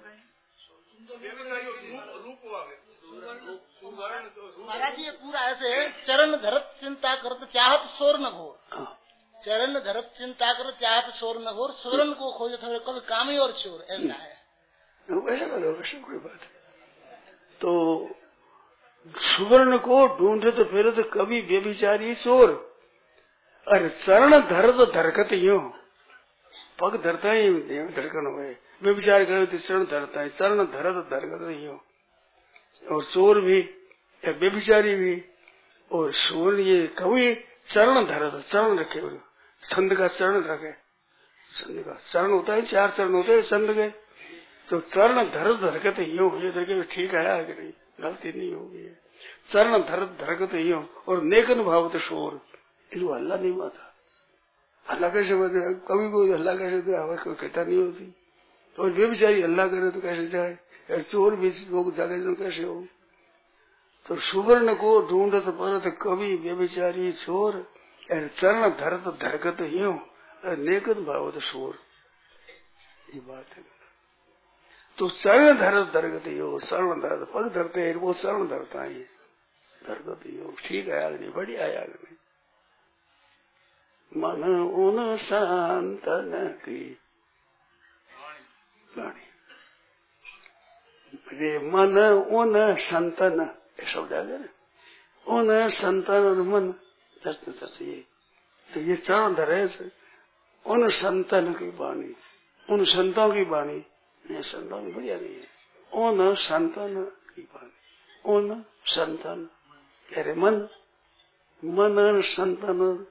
Speaker 5: महाराज ये पूरा ऐसे चरण धरत चिंता करत चाहत शोर न घोर। चरण धरत चिंता करत चाहत शोर न घोर। स्वर्ण को खोजे थे कभी कामी और चोर, ऐसा है।
Speaker 2: वैसा कोई बात है। तो सुवर्ण को ढूंढे तो फिर तो कभी व्यभिचारी चोर। अरे चरण धर तो धरकत यूं, पग धरता ही धड़कन हुए, व्यभिचार करे तो चरण धरता है, चरण धर तो धरकत यूं। और चोर भी या व्यभिचारी भी और सुवर्ण ये कभी चरण धर तो चरण रखे, छंद का चरण रखे, छंद का चरण होता है, चार चरण होते हैं छंद के, तो चरण धर धरकत यूं, ये धरके ठीक है आगे नहीं, गलती नहीं होगी। चरण धर धरकत यूं और नेकन भाव तो शोर, इसको हल्ला नहीं माता। हल्ला कैसे बोलते, कभी कोई हल्ला कैसे दे, आवाज कोई कहता नहीं होती। और वे बेचारी हल्ला करे तो कैसे जाए, चोर भी लोग जागे तो कैसे हो। तो सुवर्ण को ढूंढत परत कवि व्यभिचारी चोर, चरण धरत धरकत यूं नेकन भाव तो शोर, ये बात है। तो चरण धरत धरकत यूं, चरण धरत पग धरते हैं, वो चरण धरता है धरकत यूं, ठीक है आगे नहीं, बढ़िया है आगे नहीं। मन उन संतन की वाणी, रे मन उन संतन, ये शब्द आ गया ना, उन संतन और मन दर्शन दर्शिए, तो ये चरण धरे उन संतन की वाणी, उन संतों की वाणी, ये संतों की बढ़िया नहीं है, उन संतन की वाणी, उन संतन, कह रहे मन मन संतन,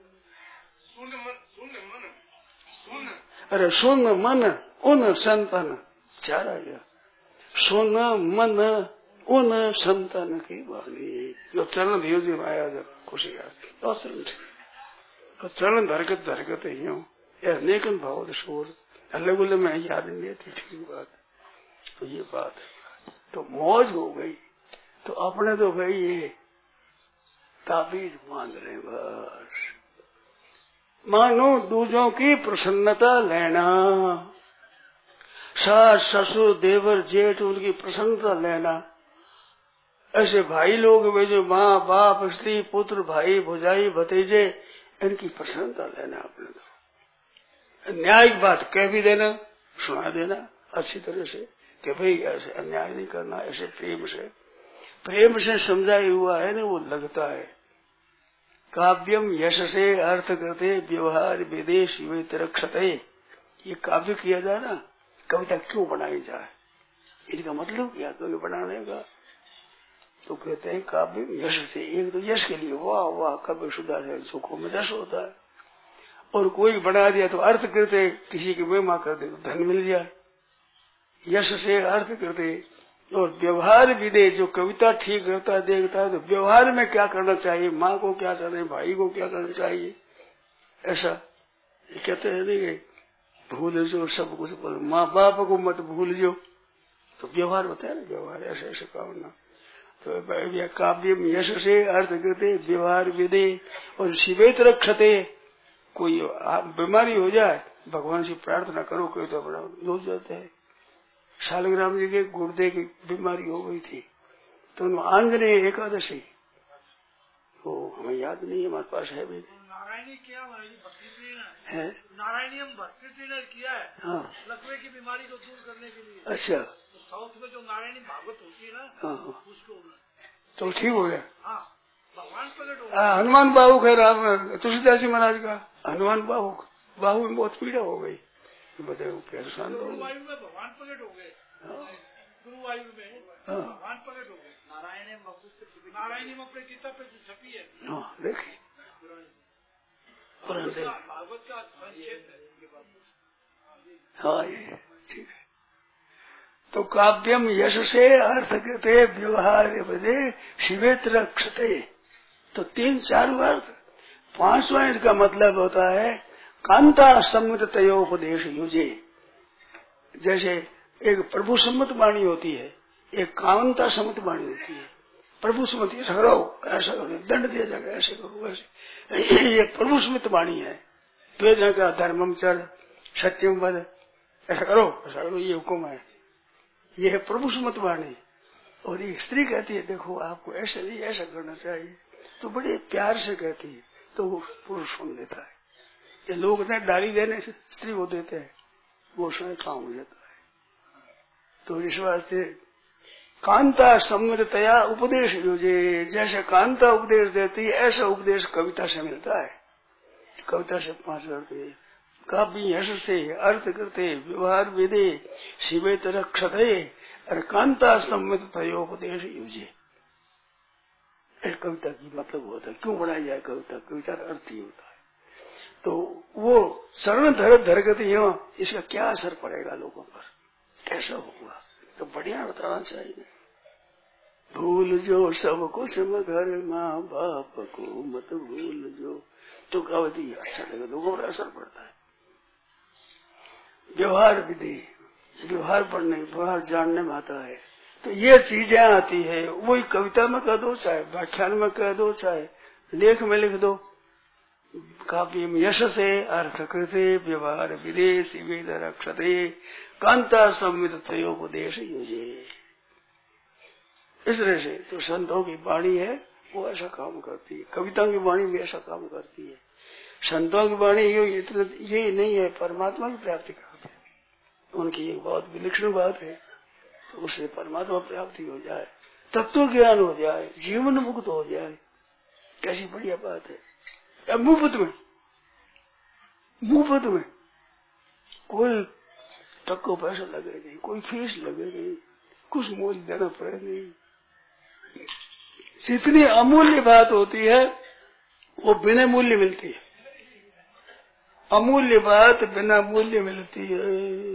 Speaker 2: अरे सुन मन उन संतन, चार आ गया, सुन मन उन संतन की वाणी, जो चरण धीरे धीरे आया जब खुशी आती, तो चरण धरकत धरकत ही हूँ यार, नेकन भाव शोर, अल्ले गुल्ले में याद नहीं थी, ठीक बात। तो ये बात है, तो मौज हो गई, तो अपने तो भाई ये ताबीज मान रहे बस, मानो दूजों की प्रसन्नता लेना, सास ससुर देवर जेठ उनकी प्रसन्नता लेना। ऐसे भाई लोग वे जो माँ बाप स्त्री पुत्र भाई भुजाई भतीजे, इनकी प्रसन्नता लेना अपने तो, न्यायिक बात कह भी देना, सुना देना अच्छी तरह से कि भाई ऐसे अन्याय नहीं करना, ऐसे प्रेम से प्रेम से समझाया हुआ है ना, वो लगता है। काव्यम यश से अर्थ करते व्यवहार विदेश रक्षते, ये काव्य किया जाए ना, कविता क्यों बनाई जाए, इसका मतलब क्या कवि बनाने का, तो कहते हैं काव्य यश से, एक तो यश के लिए वाह वाह कव्य सुधार है, सुखों में यश होता है, और कोई बना दिया तो अर्थ करते, किसी की महिमा करते तो धन मिल जाए, यश से अर्थ करते। और व्यवहार विदे, जो कविता ठीक करता है देखता है तो व्यवहार में क्या करना चाहिए, माँ को क्या करना है, भाई को क्या करना चाहिए, ऐसा ये कहते हैं नहीं, भूल जो सब कुछ बोल, माँ बाप को मत भूल जो, तो व्यवहार बताया ना, व्यवहार ऐसे ऐसे करना। तो काव्य में यश से अर्थ करते व्यवहार विदे और शिवेत रक्षते, कोई बीमारी हो जाए भगवान से प्रार्थना करो, कोई तो अपना हो जाते है। शालिग्राम जी के गुर्दे की बीमारी हो गई थी, तो उन्होंने आंजनेय एकादशी, वो हमें याद नहीं है, हमारे पास है भी
Speaker 3: नारायणी किया
Speaker 2: है,
Speaker 3: नारायणी हम भक्ति ने किया है,
Speaker 2: हाँ,
Speaker 3: लकवे की बीमारी को दूर करने के लिए।
Speaker 2: अच्छा,
Speaker 3: तो साउथ में जो नारायणी भागवत होती है ना,
Speaker 2: हाँ,
Speaker 3: उसको
Speaker 2: तो ठीक हो गया।
Speaker 3: हाँ, भगवान प्रकट हो गया।
Speaker 2: हनुमान बाबू है राम तुलसीदास जी महाराज का, हनुमान बाबू बाबू में बहुत पीड़ा हो गई, बताओ कैसे शांत हो,
Speaker 3: गुरुवायु में भगवान प्रकट हो गए, गुरुवायु में भगवान प्रकट हो गए, नारायणी नारायणी में अपने किताब पे छपी है,
Speaker 2: हाँ देखिए
Speaker 3: भागवत का संक्षेप है,
Speaker 2: हाँ ये ठीक है। तो काव्यम यश से अर्थ कहते व्यवहार बदे शिवेत रक्षते, तो तीन चार अर्थ, पांचवा इसका मतलब होता है कांता सम्मत तयोपदेश युजे, जैसे एक प्रभु सम्मत वाणी होती है, एक कांता सम्मत वाणी होती है। प्रभु सम्मत ऐसा करो, ऐसा करो, दंड दिया जाएगा, ऐसे करो ऐसे, ये प्रभु सम्मत वाणी है। वेद का धर्मम चर सत्यम वद, ऐसा करो ऐसा करो, ये हुक्म है, ये है प्रभु सम्मत वाणी। और एक स्त्री कहती है देखो आपको ऐसा नहीं ऐसा करना चाहिए, तो बड़े प्यार से कहती है, तो वो पुरुष सुन लेता है। ये लोग इतने डाली देने से स्त्री को देते हैं, वो उसमें काम हो जाता है। तो इस वास्ते कांता सम्मितया उपदेश योजे, जैसे कांता उपदेश देती है ऐसा उपदेश कविता से मिलता है। कविता से पांच करते काव्य यश से अर्थ करते व्यवहार विदे शिवे तरक्षते और कांता सम्मित तयोपदेश युजे। कविता की मतलब होता है, क्यों बनाई जाए कविता? कविता का अर्थ ही होता है। तो वो शरण धर धरगति हो, इसका क्या असर पड़ेगा लोगों पर, कैसा होगा, तो बढ़िया बताना चाहिए। भूल जो सब कुछ मगर माँ बाप को मत भूल जो, तो कविता अच्छा लगेगा, लोगों पर असर पड़ता है। व्यवहार विधि, व्यवहार पढ़ने व्यवहार जानने में आता है, तो ये चीजें आती है। वही कविता में कह दो, चाहे व्याख्यान में कह दो, चाहे लेख में लिख दो। काव्य में यश से अर्थ कृते व्यवहार विदेश वेद रक्षते कांता सम्मित तयोपदेश युजे। इस तरह से तो संतों की वाणी है वो ऐसा काम करती है, कविताओं की वाणी भी ऐसा काम करती है। संतों की वाणी ये नहीं है, परमात्मा की प्राप्ति करते हैं, उनकी एक बहुत विलक्षण बात है, तो उससे परमात्मा प्राप्ति हो जाए, तत्व ज्ञान हो जाए, जीवन मुक्त हो जाए, कैसी बढ़िया बात है। अब मुफ्त में, मुफ्त में कोई टक्को पैसा लगे नहीं, कोई फीस लगे नहीं, कुछ मूल्य देना पड़े नहीं। जितनी अमूल्य बात होती है वो बिना मूल्य मिलती है। अमूल्य बात बिना मूल्य मिलती है,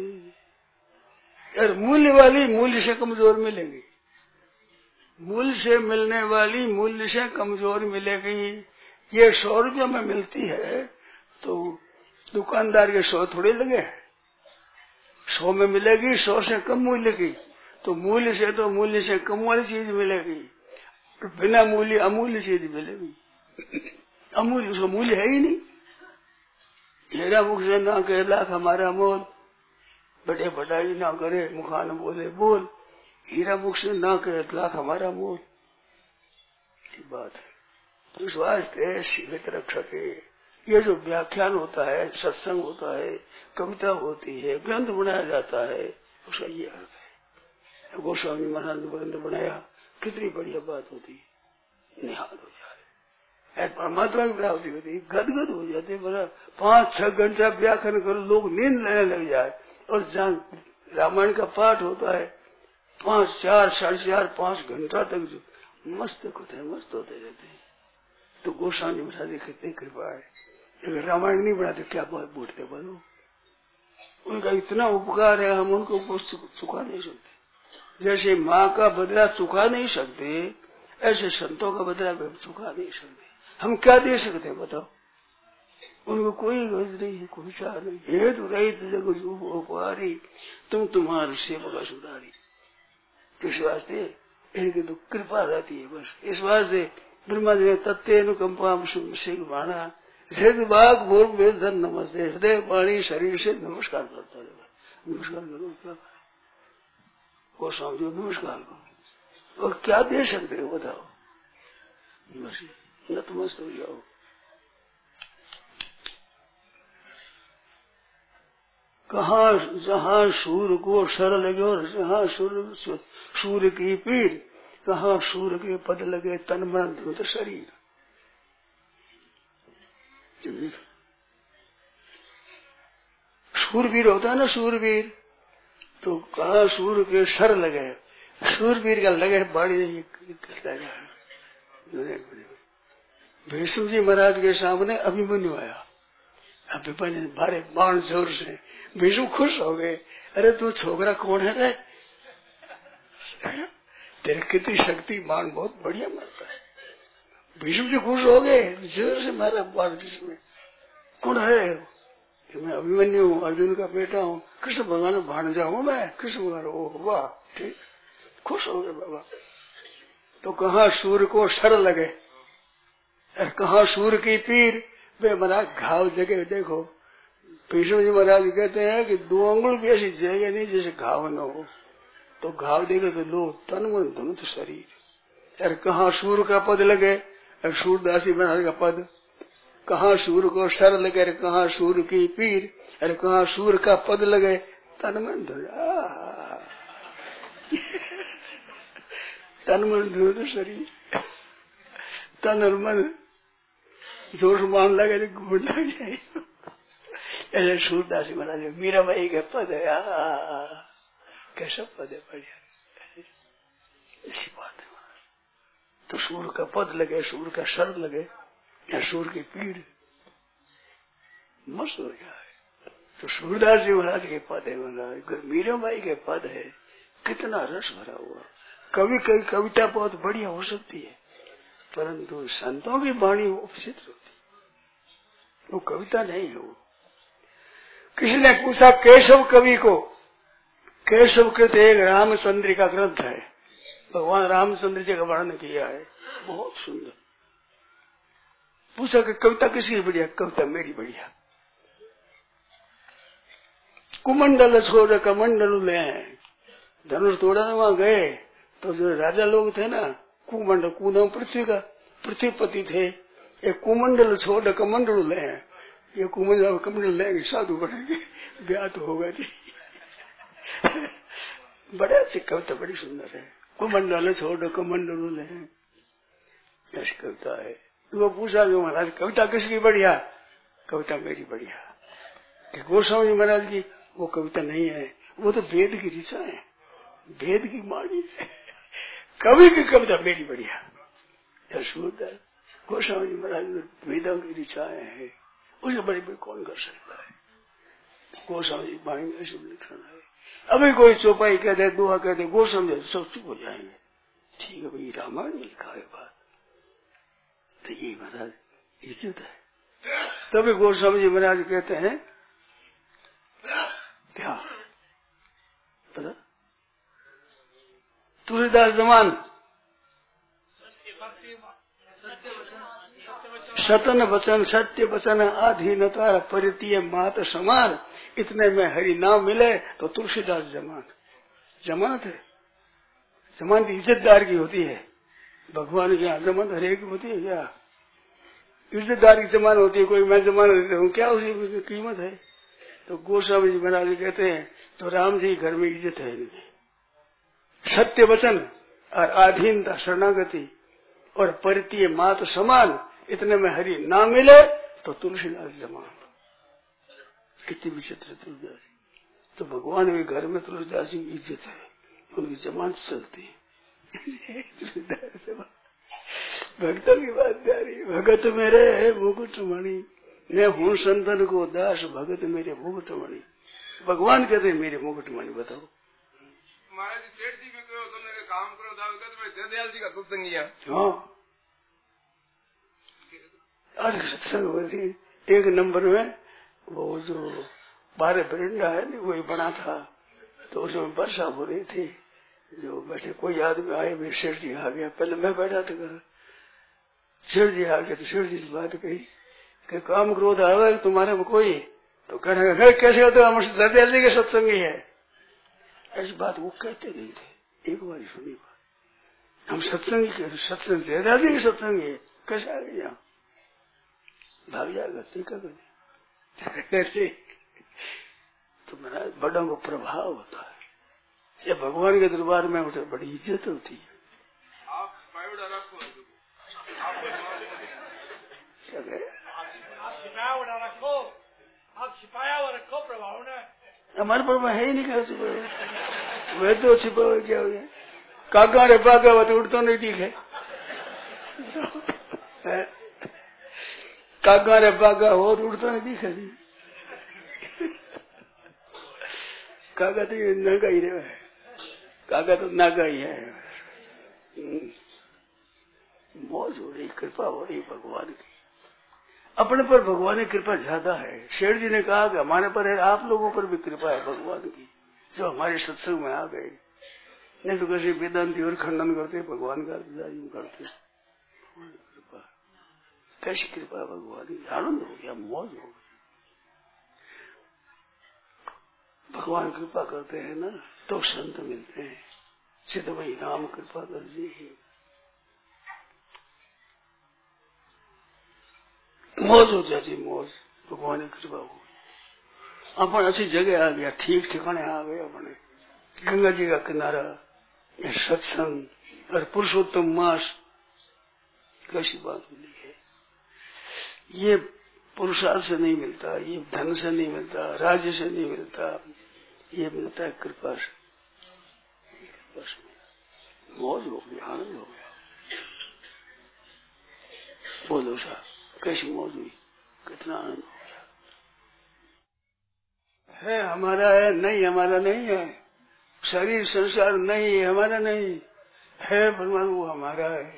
Speaker 2: यार मूल्य वाली मूल्य से कमजोर मिलेगी, मूल्य से मिलने वाली मूल्य से कमजोर मिलेगी। ये सौ रुपया में मिलती है तो दुकानदार के सौ थोड़े लगे, सौ में मिलेगी, सौ से कम मूल्य की, तो मूल्य से तो मूल्य से कम वाली चीज मिलेगी, बिना मूल्य अमूल्य चीज मिलेगी। अमूल्य उसका मूल्य है ही नहीं। हीरा मुख से ना कहे लाख हमारा मोल, बड़े बढ़ाई ना करे मुखान बोले बोल, हीरा मुख से ना कहे लाख हमारा मोल, बात है। इस वास्ते शिवित रक्षके, ये जो व्याख्यान होता है, सत्संग होता है, कविता होती है, ग्रंथ बनाया जाता है, उसका ये अर्थ है। गोस्वामी महाराज ने ग्रंथ बनाया, कितनी बढ़िया बात होती है, निहाल हो जाए, परमात्मा की प्राप्ति होती है, गदगद हो जाते। बड़ा पांच छह घंटा व्याख्यान करो, लोग नींद लेने लग जाए। और जहाँ रामायण का पाठ होता है पांच चार साढ़े चार पांच घंटा तक जो मस्त होते हैं, मस्त होते रहते हैं। तो गोस्वामी महाराज की कितनी कृपा है, अगर रामायण नहीं बनाते क्या बहुत बोलते बोलो, उनका इतना उपकार है, हम उनको चुका नहीं सकते। जैसे माँ का बदला चुका नहीं सकते, ऐसे संतों का बदला भी चुका नहीं सकते। हम क्या दे सकते हैं बताओ? उनको कोई गरज नहीं है, कोई चाह नहीं। हेतु रहित जग उपहारी, तुम तुम्हारे सेवक सुधारी। किस वास्ते? इनकी तो कृपा रहती है बस। इस वास्ते ब्रह्मा जी ने तत्ते अनुकंपा सिंह बाणा हृदय बाग भोर वेद धन नमस्ते, हृदय वाणी शरीर से नमस्कार करता है। नमस्कार करो, क्या वो समझो, नमस्कार करो। और क्या दे सकते हो बताओ? बस नतमस्त हो जाओ। कहा जहाँ सूर्य को सर लगे और जहाँ सूर्य सूर्य की पीर, कहाँ सूर्य के पद लगे तन मन धुत शरीर। सूरवीर होता है ना, सूरवीर, तो कहा सूर्य के सर लगे, सूरवीर का लगे बाड़ी भीष्म जी महाराज के सामने अभिमन्यु आया, अभिमन्यु भारे बाण जोर से, भीष्म खुश हो गए। अरे तू छोकरा कौन है रे? तेरे कितनी शक्ति, बाण बहुत बढ़िया मारता है। भीष्म जी खुश हो गए, जोर से मारा बाण जिसमें। कौन है? मैं अभिमन्यु हूँ, अर्जुन का बेटा हूँ, कृष्ण भगवान भाणजा हूँ मैं। कृष्ण भगवान, ओह वाह, ठीक, खुश हो गए बाबा। तो कहाँ सूर्य को सर लगे, कहाँ सूर्य की पीर, वे महाराज घाव जगह देखो। भीष्म जी महाराज कहते हैं कि दो अंगुल भी ऐसी जगह नहीं जैसे घाव न हो, तो घाव देखे तो लो तन मन धनुत शरीर। अरे कहाँ सूर्य का पद लगे, सूरदासी महाराज का पद, कहाँ सूर्य को सर लगे, अरे कहाँ सूर्य की पीर, अरे कहाँ सूर्य का पद लगे तन मन धनुत। तन मन धो तो शरीर, तन और मन जोश मान लगे तो घूम लग जाए। ऐसे सूरदास महाराज मीराबाई के पद है, कैसा पद है, बढ़िया ऐसी बात है। तो सूर का पद लगे, सूर का सर लगे या सूर की पीड़ मस्त हो जाए। तो सूरदास जी महाराज के पद है, महाराज मीराबाई के पद है, कितना रस भरा हुआ। कवि कई कविता बहुत बढ़िया हो सकती है, परंतु संतों की वाणी उपचित होती, वो कविता नहीं है। वो किसी ने पूछा केशव कवि को, केशव कृत एक रामचंद्र का ग्रंथ है, भगवान रामचंद्र जी का वर्णन किया है, बहुत सुंदर। पूछा कि कविता किसकी बढ़िया? कविता मेरी बढ़िया। कुमंडल छोड़ कमंडल ले, धनुष तोड़ने वहां गए तो जो राजा लोग थे ना, कुमंडल, कुनाम पृथ्वी का पृथ्वीपति थे, एक कुमंडल छोड़ कमंडल ले, ये कुमंडल कमंडल लेंगे साधु बनेंगे, ब्याह तो होगा जी। बड़े अच्छी कविता, बड़ी सुंदर है। कुमंडल छोड़ कमंडल ले, ऐसी कविता है। वो पूछा कि महाराज कविता किसकी बढ़िया? कविता मेरी बढ़िया। कि गोस्वामी महाराज की वो कविता नहीं है, वो तो वेद की ऋचा है, वेद की वाणी है। कवि की कविता मेरी बढ़िया। सूरदास गोस्वामी महाराज वेदों की ऋचाएं हैं, उसे बड़ी बड़ी कौन कर सकता है? गोस्वामी वाणी में ऐसे लिखना है। अभी कोई चौपाई कहते हैं, दुआ कहते हैं, गोस्वामी सब चुप हो जाएंगे। ठीक है भाई, रामायण में लिखा है बात, तो ये महाराज इज्जत है। तभी गोस्वामी जी महाराज कहते हैं क्या पता, तुलसीदास जमान सतन वचन सत्य वचन अधीनता परितीय मात समान, इतने में हरि नाम मिले तो तुलसीदास जमान। जमानत है, जमानत इज्जतदार की होती है। भगवान की यहाँ जमानत हरेक होती है क्या? इज्जतदार की जमानत होती है। कोई मैं जमानत देता हूँ, क्या उसकी कीमत है? तो गोस्वामी जी महाराज कहते हैं तो राम जी घर में इज्जत है इनकी। सत्य वचन और अधीनता शरणागति और परितीय मात समान, इतने में हरि ना मिले तो तुलसीदास जमान। कितनी विचित्र तुलसीदास। तो भगवान के घर में तुलसीदास की इज्जत है, उनकी जमानत चलती है। भक्तों की बात जा रही। भगत मेरे है मुकुट मणि, मैं हूँ संतन को दास, भगत मेरे मुकुट मणि। भगवान कहते हैं मेरे मुकुट मणि। बताओ
Speaker 6: महाराज सेठ जी भी कहो तुमने काम करो दावे कहते मैं दयाल जी का सत्संगी है।
Speaker 2: हाँ, आज सत्संग होती एक नंबर में वो जो बारह बरिंडा है ना, वही बना था। तो उसमें वर्षा हो रही थी, जो बैठे कोई आदमी आए, मेरे सेठ जी आ गया। पहले मैं बैठा था, सेठ जी आ गया तो सेठ जी बात कही कि काम क्रोध आवे तुम्हारे में कोई, तो कहने कैसे होते हम दयाल जी के सत्संगी है। ऐसी बात वो कहते नहीं थे, एक बार सुनी बात। हम सत्संगी के सत्संग दयाल जी के सत्संगी है, कैसे आ गए यहाँ? भाग जाएगा टीका करने। तो महाराज बड़ों को प्रभाव होता है, ये भगवान के दरबार में उसे बड़ी इज्जत होती है।
Speaker 6: आप सिपाही रखो,
Speaker 2: क्या कहे?
Speaker 3: आप सिपाही रखो, आप सिपाही रखो, प्रभाव ने
Speaker 2: हमारे पर में है ही नहीं। क्या वे तो छिपा हुआ क्या हो गया? काका रे पाका वो तो उड़ता नहीं दिखे। काका रे पाका हो तो उड़ता नहीं दिखा जी। काका तो ये नागा ही रहे, काका तो नागा ही है। मौज हो रही, कृपा हो रही भगवान की। अपने पर भगवान की कृपा ज्यादा है। शेर जी ने कहा कि हमारे पर है, आप लोगों पर भी कृपा है भगवान की, जो हमारे सत्संग में आ गए। नहीं तो कैसे वेदांति और खंडन करते, भगवान का करते। कृपा, कैसी कृपा है भगवान की। आनंद हो गया, मौज हो गई। भगवान कृपा करते हैं ना तो संत मिलते हैं। सिद्ध भाई राम कृपा कर दी, मौज हो जाती, मौज। भगवान की कृपा हो, अपन अच्छी जगह आ गया, ठीक ठिकाने आ गए अपने। गंगा जी का किनारा, ये सत्संग, और पुरुषोत्तम मास कैसी बात मिली है। ये पुरुषार्थ से नहीं मिलता, ये धन से नहीं मिलता, राज्य से नहीं मिलता, ये मिलता है कृपा से। कृपा से मौज हो गई, आनंद हो गया। बोलो साहब कैसी मौज हुई, कितना आनंद हो गया। है हमारा है, नहीं हमारा नहीं है। शरीर संसार नहीं है हमारा, नहीं है भगवान, वो हमारा है।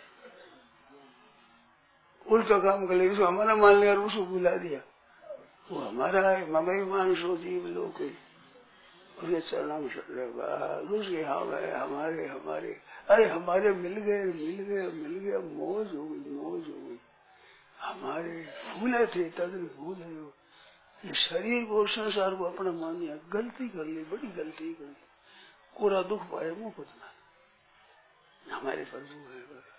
Speaker 2: उल्टा काम कर ले, उसको हमारा मान लिया और उसको बुला दिया, वो हमारा है। ममई मानसो जीव लोग उसके चरणों में उसके हम है, हमारे हमारे अरे हमारे मिल गए मिल गए मिल गए, मौज हो गई मौज हो गई। हमारे भूले थे तद भूल हो, ये शरीर को संसार को अपना मान लिया, गलती कर ली, बड़ी गलती कर ली। पूरा दुख पाए मुंह कुछ ना, हमारे प्रभु है।